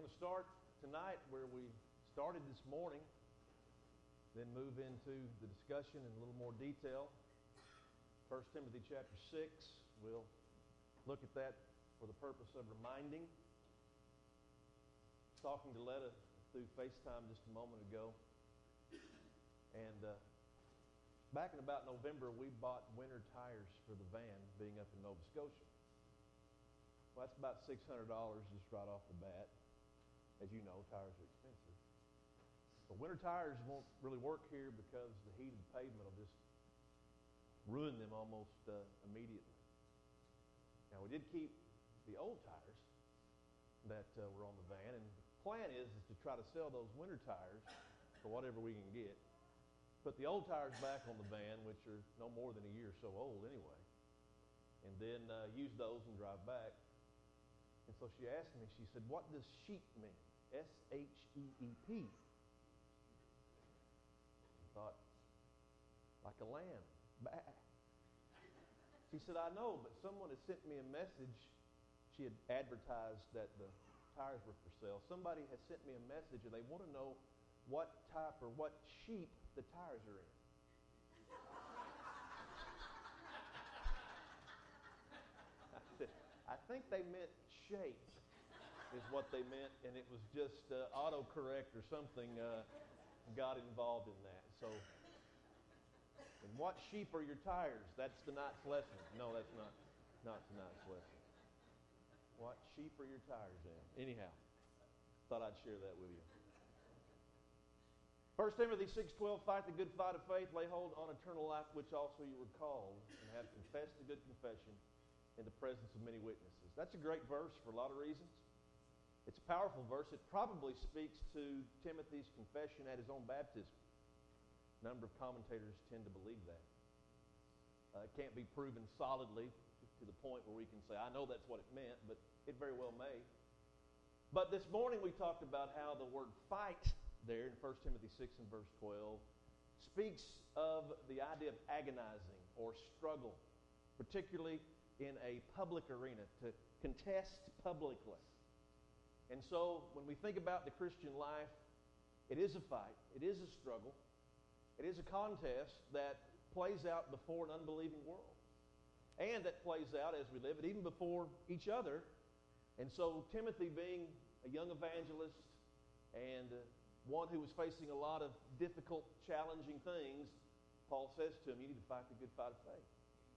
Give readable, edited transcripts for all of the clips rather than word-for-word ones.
going to start tonight where we started this morning, then move into the discussion in a little more detail. 1 Timothy chapter 6, we'll look at that for the purpose of reminding. Talking to Letta through FaceTime just a moment ago, and back in about November, we bought winter tires for the van being up in Nova Scotia. Well, that's about $600 just right off the bat. As you know, tires are expensive. But winter tires won't really work here because the heated pavement will just ruin them almost immediately. Now, we did keep the old tires that were on the van, and the plan is to try to sell those winter tires for whatever we can get. Put the old tires back on the van, which are no more than a year or so old anyway, and then use those and drive back. And so she asked me, she said, "What does sheep mean? S-H-E-E-P. I thought, like a lamb. Bah. She said, "I know, but someone has sent me a message." She had advertised that the tires were for sale. Somebody has sent me a message, and they want to know what type or what sheep the tires are in. I think they meant shape is what they meant, and it was just autocorrect or something got involved in that. So, and what sheep are your tires? That's tonight's lesson. No, that's not tonight's lesson. What sheep are your tires in? Anyhow, thought I'd share that with you. 1 Timothy 6:12, fight the good fight of faith, lay hold on eternal life, which also you were called, and have confessed the good confession in the presence of many witnesses. That's a great verse for a lot of reasons. It's a powerful verse. It probably speaks to Timothy's confession at his own baptism. A number of commentators tend to believe that. It can't be proven solidly to the point where we can say, I know that's what it meant, but it very well may. But this morning we talked about how the word fight there in 1 Timothy 6 and verse 12 speaks of the idea of agonizing or struggle, particularly in a public arena, to contest publicly. And so when we think about the Christian life, it is a fight, it is a struggle, it is a contest that plays out before an unbelieving world. And that plays out as we live it, even before each other. And so Timothy, being a young evangelist and one who was facing a lot of difficult, challenging things, Paul says to him, you need to fight the good fight of faith.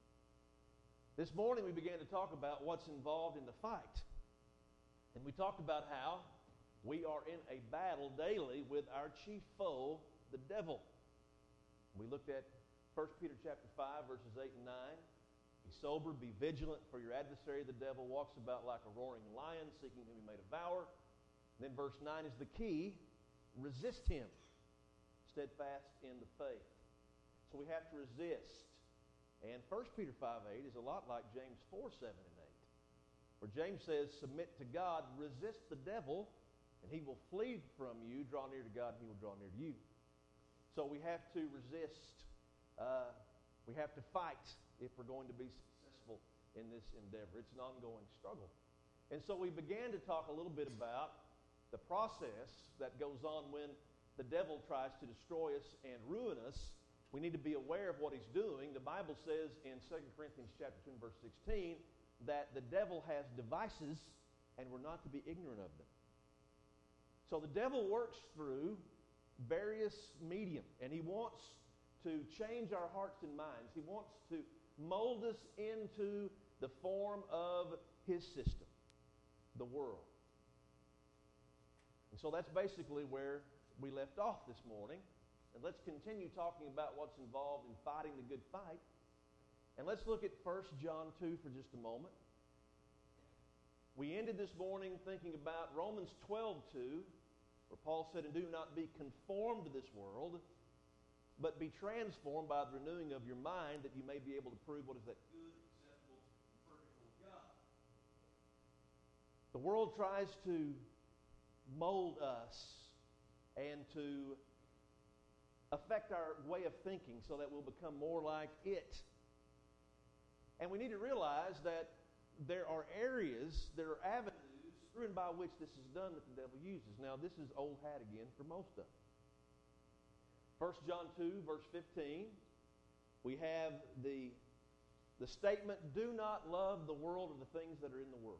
This morning we began to talk about what's involved in the fight. And we talked about how we are in a battle daily with our chief foe, the devil. We looked at 1 Peter chapter 5, verses 8 and 9. Be sober, be vigilant, for your adversary, the devil, walks about like a roaring lion, seeking whom he may devour. And then verse 9 is the key. Resist him, steadfast in the faith. So we have to resist. And 1 Peter 5:8 is a lot like James 4:7 and 8, where James says, submit to God, resist the devil, and he will flee from you. Draw near to God, and he will draw near to you. So we have to resist. We have to fight if we're going to be successful in this endeavor. It's an ongoing struggle. And so we began to talk a little bit about the process that goes on when the devil tries to destroy us and ruin us. We need to be aware of what he's doing. The Bible says in 2 Corinthians chapter 2 and verse 16 that the devil has devices and we're not to be ignorant of them. So the devil works through various medium, and he wants to change our hearts and minds. He wants to mold us into the form of his system, the world. And so that's basically where we left off this morning. And let's continue talking about what's involved in fighting the good fight. And let's look at 1 John 2 for just a moment. We ended this morning thinking about Romans 12:2, where Paul said, and do not be conformed to this world, but be transformed by the renewing of your mind, that you may be able to prove what is that good, acceptable, and perfect will of God. The world tries to mold us and to affect our way of thinking so that we'll become more like it. And we need to realize that there are areas, there are avenues, through and by which this is done that the devil uses. Now, this is old hat again for most of us. 1 John 2, verse 15, we have the statement, do not love the world or the things that are in the world.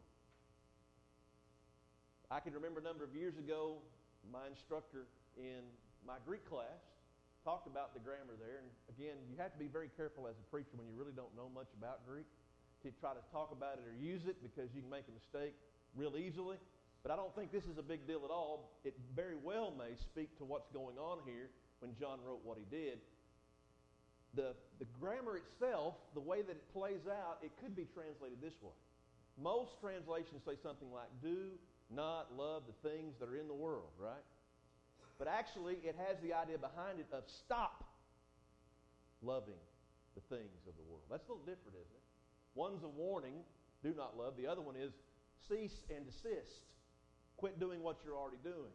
I can remember a number of years ago, my instructor in my Greek class talked about the grammar there. And again, you have to be very careful as a preacher when you really don't know much about Greek to try to talk about it or use it, because you can make a mistake real easily. But I don't think this is a big deal at all. It very well may speak to what's going on here when John wrote what he did. The grammar itself, the way that it plays out, it could be translated this way. Most translations say something like, do not love the things that are in the world, right? But actually, it has the idea behind it of stop loving the things of the world. That's a little different, isn't it? One's a warning, do not love. The other one is cease and desist. Quit doing what you're already doing.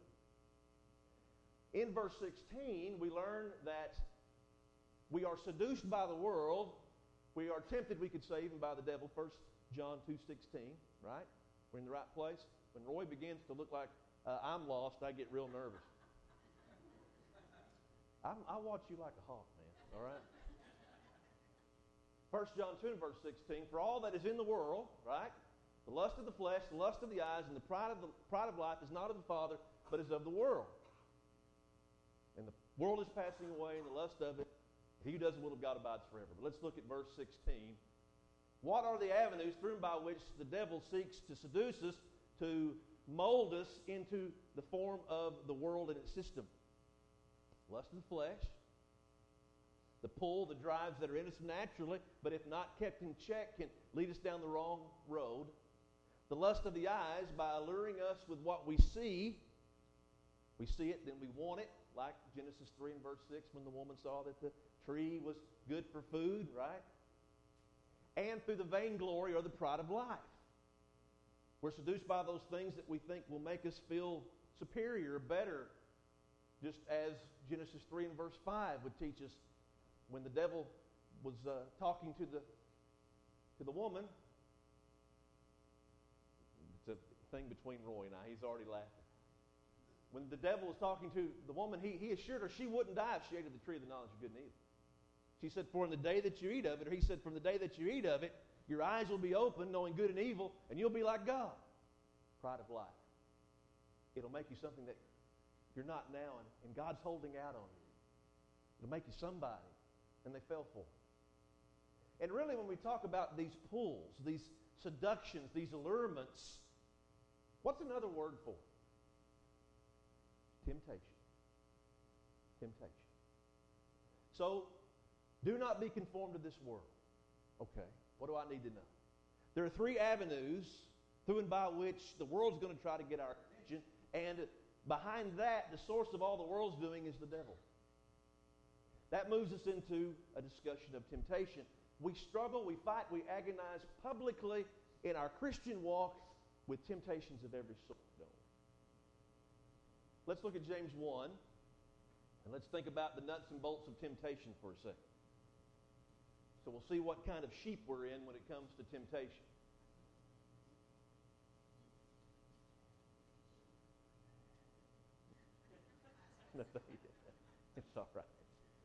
In verse 16, we learn that we are seduced by the world. We are tempted, we could say, even by the devil. 1 John 2:16, right? We're in the right place. When Roy begins to look like I'm lost, I get real nervous. I watch you like a hawk, man, all right? 1 John 2, verse 16, for all that is in the world, right? The lust of the flesh, the lust of the eyes, and the pride of life is not of the Father, but is of the world. And the world is passing away, and the lust of it. He who does the will of God abides forever. But let's look at verse 16. What are the avenues through and by which the devil seeks to seduce us, to mold us into the form of the world and its system? Lust of the flesh, the pull, the drives that are in us naturally, but if not kept in check, can lead us down the wrong road. The lust of the eyes, by alluring us with what we see it, then we want it, like Genesis 3 and verse 6, when the woman saw that the tree was good for food, right? And through the vainglory or the pride of life. We're seduced by those things that we think will make us feel superior, better, just as Genesis 3 and verse 5 would teach us when the devil was talking to the woman. It's a thing between Roy and I. He's already laughing. When the devil was talking to the woman, he assured her she wouldn't die if she ate of the tree of the knowledge of good and evil. She said, for in the day that you eat of it, or he said, from the day that you eat of it, your eyes will be open, knowing good and evil, and you'll be like God. Pride of life. It'll make you something that you're not now, and God's holding out on you. It'll make you somebody, and they fell for it. And really, when we talk about these pulls, these seductions, these allurements, what's another word for it? Temptation. Temptation. So, do not be conformed to this world. Okay, what do I need to know? There are three avenues through and by which the world's going to try to get our attention, and behind that, the source of all the world's doing is the devil. That moves us into a discussion of temptation. We struggle, we fight, we agonize publicly in our Christian walk with temptations of every sort, don't we? Let's look at James 1, and let's think about the nuts and bolts of temptation for a second. So we'll see what kind of sheep we're in when it comes to temptation. It's all right.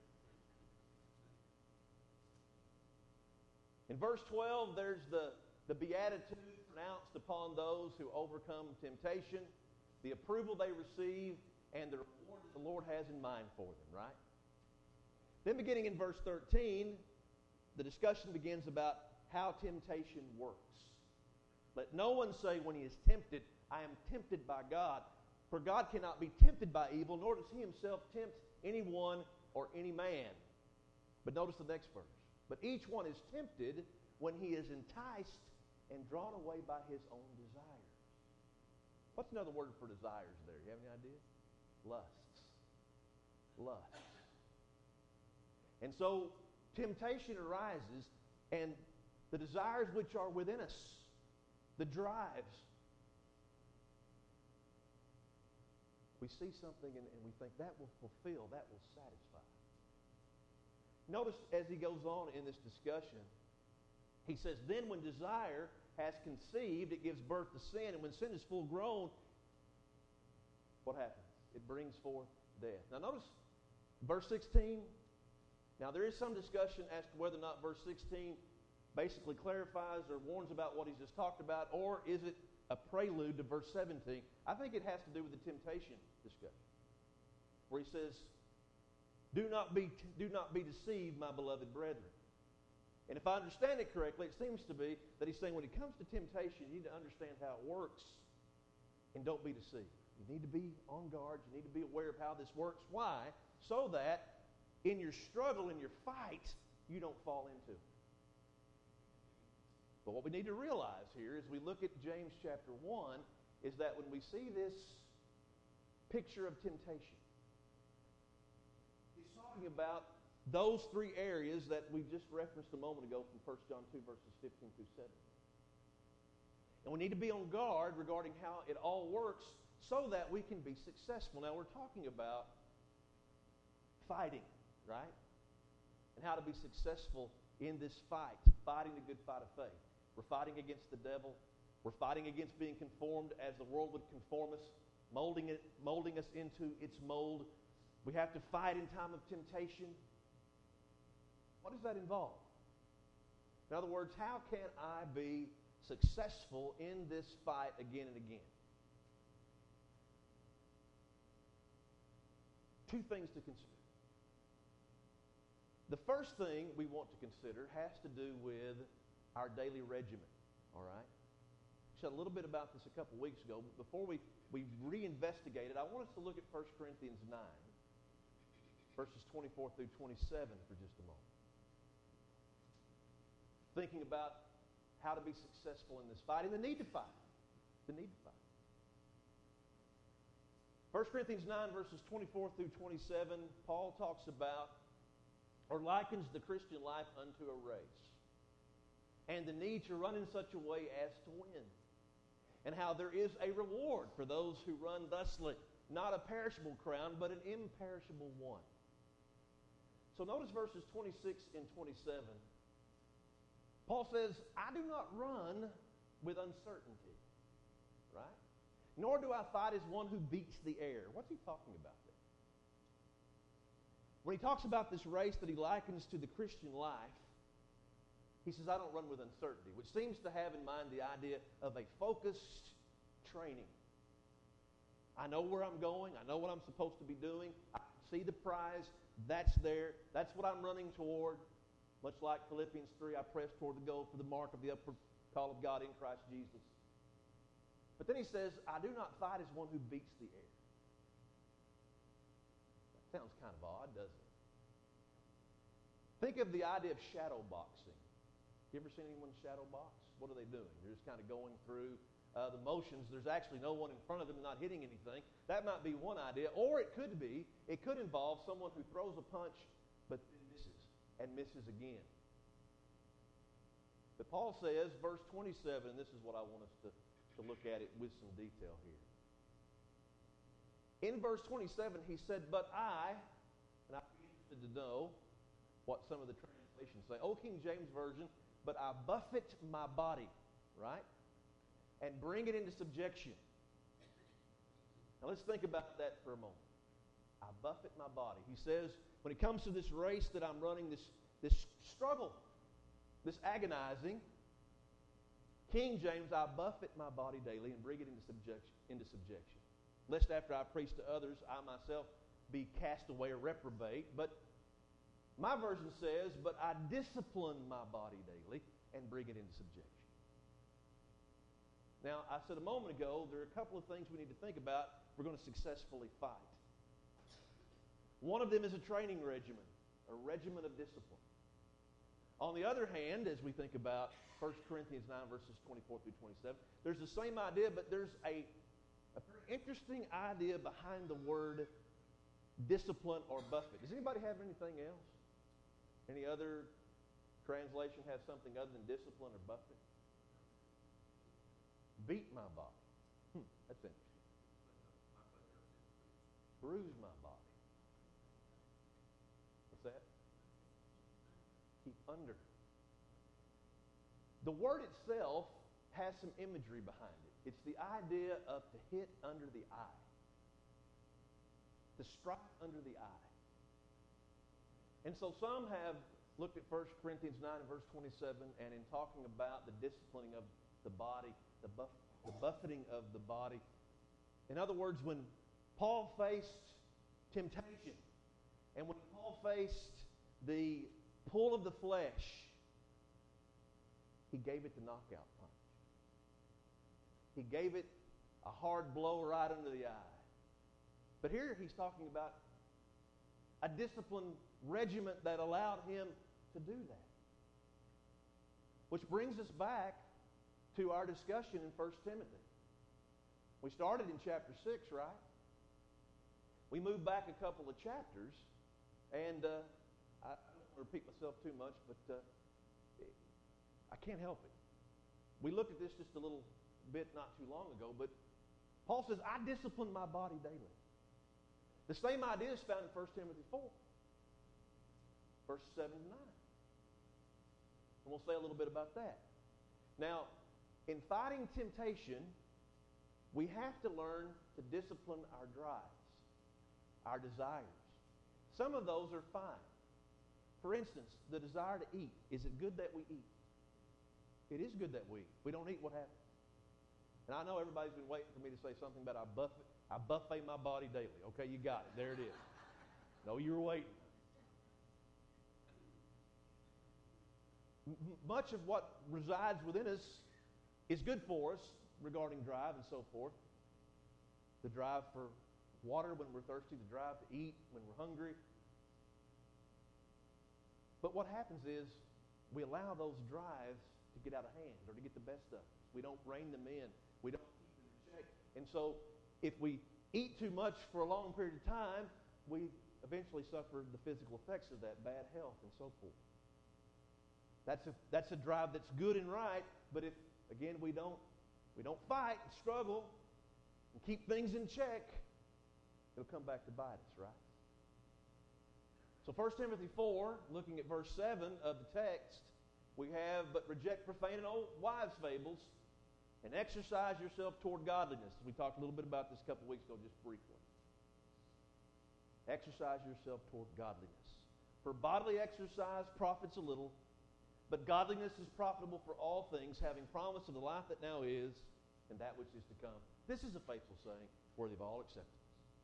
In verse 12, there's the beatitude pronounced upon those who overcome temptation, the approval they receive, and the reward that the Lord has in mind for them, right? Then beginning in verse 13, the discussion begins about how temptation works. Let no one say when he is tempted, I am tempted by God. For God cannot be tempted by evil, nor does he himself tempt anyone or any man. But notice the next verse. But each one is tempted when he is enticed and drawn away by his own desires. What's another word for desires there? You have any idea? Lusts. Lusts. And so temptation arises, and the desires which are within us, the drives, we see something and we think that will fulfill, that will satisfy. Notice as he goes on in this discussion, he says, then when desire has conceived, it gives birth to sin. And when sin is full grown, what happens? It brings forth death. Now notice verse 16. Now there is some discussion as to whether or not verse 16 basically clarifies or warns about what he's just talked about, or is it a prelude to verse 17? I think it has to do with the temptation discussion, where he says, do not be deceived, my beloved brethren. And if I understand it correctly, it seems to be that he's saying when it comes to temptation, you need to understand how it works and don't be deceived. You need to be on guard. You need to be aware of how this works. Why? So that in your struggle, in your fight, you don't fall into it. But what we need to realize here as we look at James chapter 1 is that when we see this picture of temptation, he's talking about those three areas that we just referenced a moment ago from 1 John 2, verses 15 through 17. And we need to be on guard regarding how it all works so that we can be successful. Now, we're talking about fighting, right? And how to be successful in this fight, fighting the good fight of faith. We're fighting against the devil. We're fighting against being conformed as the world would conform us, molding us into its mold. We have to fight in time of temptation. What does that involve? In other words, how can I be successful in this fight again and again? Two things to consider. The first thing we want to consider has to do with our daily regimen, all right? I said a little bit about this a couple weeks ago, but before we reinvestigate it, I want us to look at 1 Corinthians 9, verses 24 through 27 for just a moment. Thinking about how to be successful in this fight and the need to fight. The need to fight. 1 Corinthians 9, verses 24 through 27, Paul talks about or likens the Christian life unto a race and the need to run in such a way as to win, and how there is a reward for those who run thusly, not a perishable crown, but an imperishable one. So notice verses 26 and 27. Paul says, I do not run with uncertainty, right? Nor do I fight as one who beats the air. What's he talking about there? When he talks about this race that he likens to the Christian life, he says, I don't run with uncertainty, which seems to have in mind the idea of a focused training. I know where I'm going. I know what I'm supposed to be doing. I see the prize. That's there. That's what I'm running toward. Much like Philippians 3, I press toward the goal for the mark of the upward call of God in Christ Jesus. But then he says, I do not fight as one who beats the air. That sounds kind of odd, doesn't it? Think of the idea of shadow boxing. You ever seen anyone shadow box? What are they doing? They're just kind of going through the motions. There's actually no one in front of them not hitting anything. That might be one idea. Or it could involve someone who throws a punch but misses and misses again. But Paul says, verse 27, and this is what I want us to look at it with some detail here. In verse 27, he said, but I, and I'd be interested to know what some of the translations say. Old King James Version, but I buffet my body, right? And bring it into subjection. Now let's think about that for a moment. I buffet my body. He says, when it comes to this race that I'm running, this struggle, this agonizing, King James, I buffet my body daily and bring it into subjection. Lest after I preach to others, I myself be cast away or reprobate. But my version says, but I discipline my body daily and bring it into subjection. Now, I said a moment ago, there are a couple of things we need to think about if we're going to successfully fight. One of them is a training regimen, a regimen of discipline. On the other hand, as we think about 1 Corinthians 9, verses 24 through 27, there's the same idea, but there's a very interesting idea behind the word discipline or buffet. Does anybody have anything else? Any other translation have something other than discipline or buffet? Beat my body. That's interesting. Bruise my body. What's that? Keep under. The word itself has some imagery behind it. It's the idea of to hit under the eye, to strike under the eye. And so some have looked at 1 Corinthians 9 and verse 27, and in talking about the disciplining of the body, the buffeting of the body. In other words, when Paul faced temptation, and when Paul faced the pull of the flesh, he gave it the knockout punch. He gave it a hard blow right under the eye. But here he's talking about a discipline regiment that allowed him to do that. Which brings us back to our discussion in 1 Timothy. We started in chapter 6, right? We moved back a couple of chapters, and I don't want to repeat myself too much, but I can't help it. We looked at this just a little bit not too long ago, but Paul says, I discipline my body daily. The same idea is found in 1 Timothy 4, verses 7 to 9. And we'll say a little bit about that. Now, in fighting temptation, we have to learn to discipline our drives, our desires. Some of those are fine. For instance, the desire to eat. Is it good that we eat? It is good that we eat. If we don't eat, what happens? And I know everybody's been waiting for me to say something about I buffet my body daily. Okay, you got it. There it is. No, you were waiting. Much of what resides within us is good for us regarding drive and so forth. The drive for water when we're thirsty, the drive to eat when we're hungry. But what happens is we allow those drives to get out of hand or to get the best of us. We don't rein them in. We don't keep them in check. And so if we eat too much for a long period of time, we eventually suffer the physical effects of that, bad health and so forth. That's a drive that's good and right, but if, again, we don't fight and struggle and keep things in check, it'll come back to bite us, right? So 1 Timothy 4, looking at verse 7 of the text, we have, but reject profane and old wives' fables, and exercise yourself toward godliness. We talked a little bit about this a couple weeks ago, just briefly. Exercise yourself toward godliness. For bodily exercise profits a little, but godliness is profitable for all things, having promise of the life that now is and that which is to come. This is a faithful saying, worthy of all acceptance.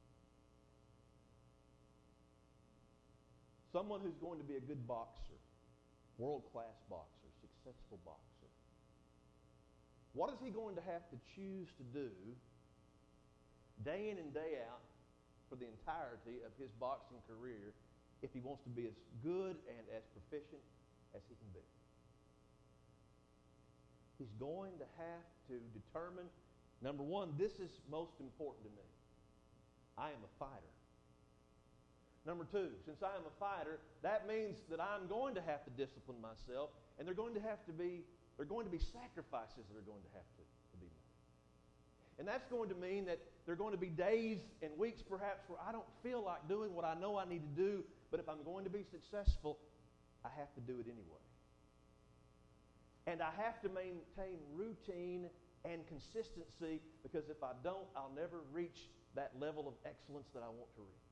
Someone who's going to be a good boxer, world-class boxer, successful boxer, what is he going to have to choose to do day in and day out for the entirety of his boxing career if he wants to be as good and as proficient as he can be? He's going to have to determine, number one, this is most important to me. I am a fighter. Number two, since I am a fighter, that means that I'm going to have to discipline myself, and there are going to be sacrifices that are going to have to be made. And that's going to mean that there are going to be days and weeks perhaps where I don't feel like doing what I know I need to do, but if I'm going to be successful, I have to do it anyway. And I have to maintain routine and consistency, because if I don't, I'll never reach that level of excellence that I want to reach.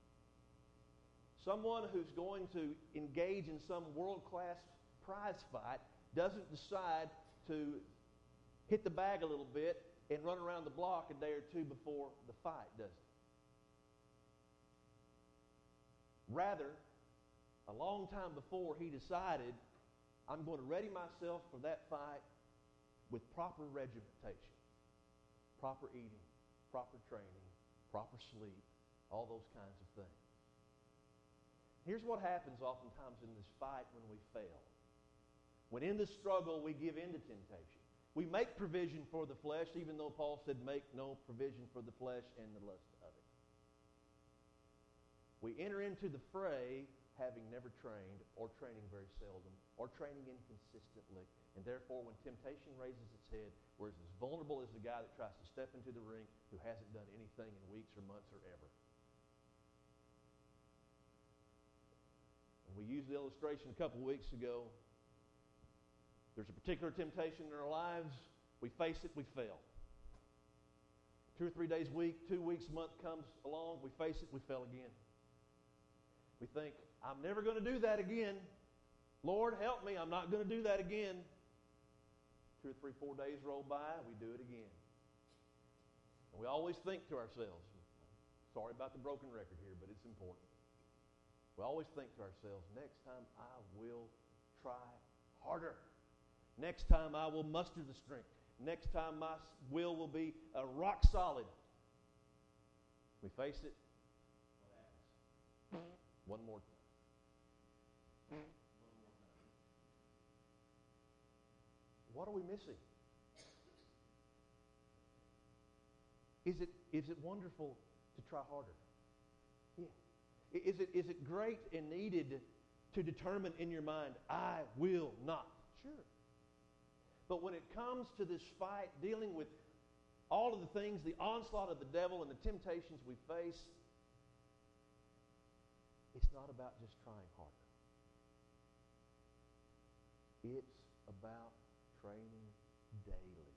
Someone who's going to engage in some world-class prize fight doesn't decide to hit the bag a little bit and run around the block a day or two before the fight, does it? Rather, a long time before, he decided, I'm going to ready myself for that fight with proper regimentation, proper eating, proper training, proper sleep, all those kinds of things. Here's what happens oftentimes in this fight when we fail. When in the struggle we give in to temptation. We make provision for the flesh, even though Paul said make no provision for the flesh and the lust of it. We enter into the fray having never trained, or training very seldom, or training inconsistently. And therefore, when temptation raises its head, we're as vulnerable as the guy that tries to step into the ring who hasn't done anything in weeks or months or ever. And we used the illustration a couple weeks ago. There's a particular temptation in our lives. We face it, we fail. 2 or 3 days a week, 2 weeks, a month comes along, we face it, we fail again. We think, I'm never going to do that again. Lord, help me, I'm not going to do that again. 2 or 3, 4 days roll by, we do it again. And we always think to ourselves, sorry about the broken record here, but it's important. We always think to ourselves, next time I will try harder. Next time I will muster the strength. Next time my will be rock solid. We face it. What happens? One more time. What are we missing? Is it wonderful to try harder? Yeah. Is it great and needed to determine in your mind, I will not? Sure. But when it comes to this fight, dealing with all of the things, the onslaught of the devil and the temptations we face, it's not about just trying harder. It's about training daily.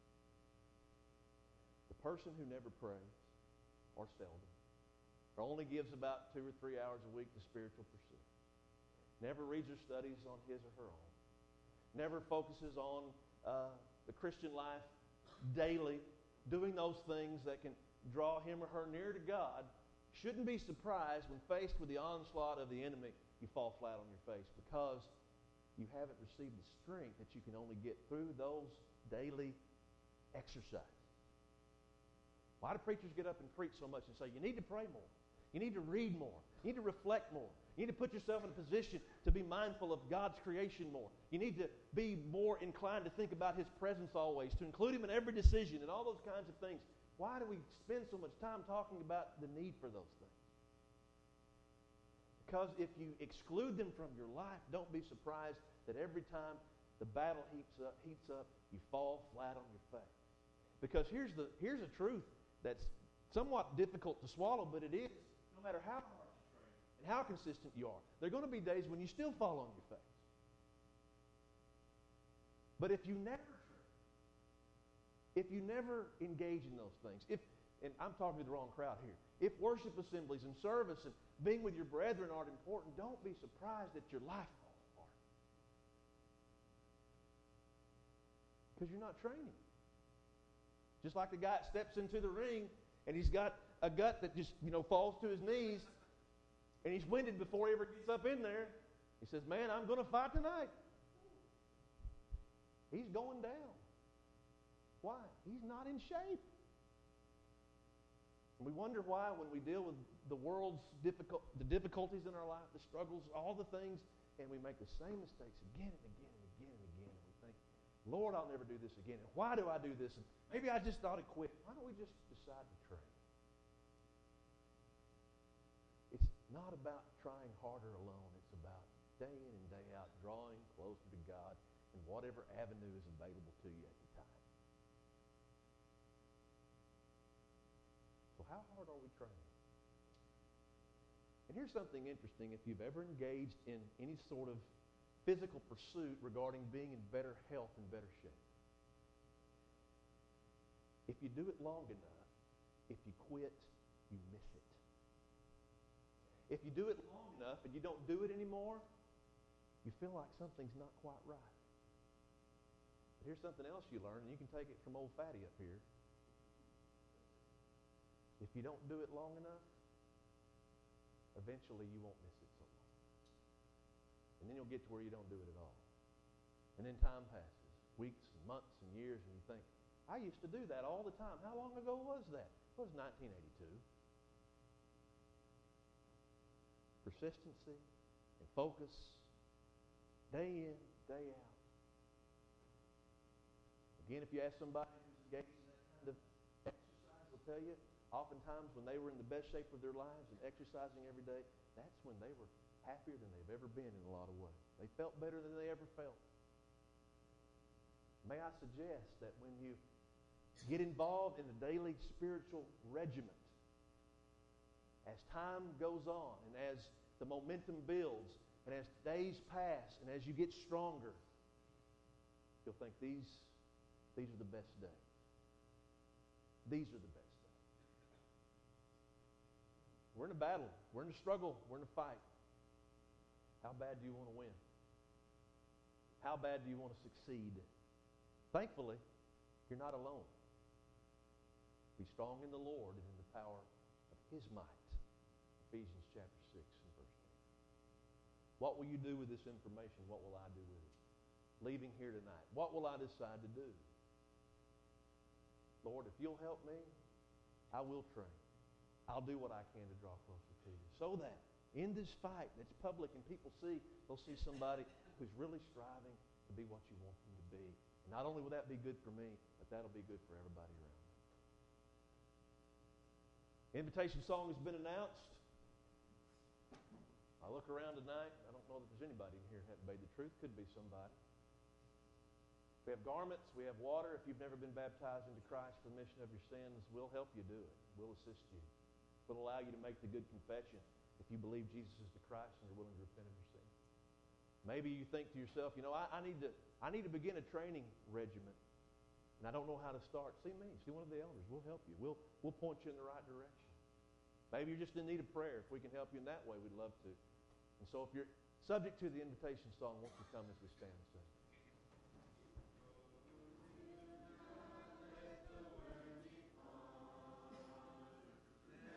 The person who never prays, or seldom, or only gives about 2 or 3 hours a week to spiritual pursuit, never reads or studies on his or her own, never focuses on the Christian life daily, doing those things that can draw him or her near to God, shouldn't be surprised when faced with the onslaught of the enemy, you fall flat on your face because you haven't received the strength that you can only get through those daily exercises. Why do preachers get up and preach so much and say, you need to pray more, you need to read more, you need to reflect more, you need to put yourself in a position to be mindful of God's creation more. You need to be more inclined to think about His presence always, to include Him in every decision and all those kinds of things. Why do we spend so much time talking about the need for those things? Because if you exclude them from your life, don't be surprised that every time the battle heats up, you fall flat on your face. Because here's a truth that's somewhat difficult to swallow, but it is, no matter how hard you train and how consistent you are, there are going to be days when you still fall on your face. But if you never train, if you never engage in those things, and I'm talking to the wrong crowd here, if worship assemblies and service and being with your brethren aren't important, don't be surprised that your life falls apart. Because you're not training. Just like the guy that steps into the ring and he's got a gut that just, falls to his knees and he's winded before he ever gets up in there. He says, man, I'm going to fight tonight. He's going down. Why? He's not in shape. And we wonder why when we deal with the world's the difficulties in our life, the struggles, all the things, and we make the same mistakes again and again and again and again, and we think, Lord, I'll never do this again. And why do I do this? And maybe I just ought to quit. Why don't we just decide to train? It's not about trying harder alone. It's about day in and day out drawing closer to God in whatever avenue is available to you at the time. So how hard are we training? And here's something interesting. If you've ever engaged in any sort of physical pursuit regarding being in better health and better shape, if you do it long enough, if you quit, you miss it. If you do it long enough and you don't do it anymore, you feel like something's not quite right. But here's something else you learn, and you can take it from old Fatty up here. If you don't do it long enough, eventually you won't miss it so long. And then you'll get to where you don't do it at all. And then time passes, weeks and months and years, and you think, I used to do that all the time. How long ago was that? It was 1982. Persistency and focus, day in, day out. Again, if you ask somebody who's engaged in that kind of exercise, they'll tell you, oftentimes when they were in the best shape of their lives and exercising every day, that's when they were happier than they've ever been in a lot of ways. They felt better than they ever felt. May I suggest that when you get involved in the daily spiritual regiment, as time goes on and as the momentum builds and as days pass and as you get stronger, you'll think these these are the best days. These are the best days. We're in a battle. We're in a struggle. We're in a fight. How bad do you want to win? How bad do you want to succeed? Thankfully, you're not alone. Be strong in the Lord and in the power of His might. Ephesians chapter 6 and verse 10. What will you do with this information? What will I do with it? Leaving here tonight, what will I decide to do? Lord, if you'll help me, I will train. I'll do what I can to draw closer to you. So that in this fight that's public and people see, they'll see somebody who's really striving to be what you want them to be. And not only will that be good for me, but that'll be good for everybody around me. Invitation song has been announced. I look around tonight. I don't know that there's anybody in here who hasn't obeyed the truth. Could be somebody. We have garments. We have water. If you've never been baptized into Christ for the remission of your sins, we'll help you do it. We'll assist you. We'll allow you to make the good confession if you believe Jesus is the Christ and you're willing to repent of your sin. Maybe you think to yourself, I need to begin a training regimen, and I don't know how to start. See me. See one of the elders. We'll help you. We'll point you in the right direction. Maybe you're just in need of prayer. If we can help you in that way, we'd love to. And so if you're subject to the invitation song, won't you come as we stand?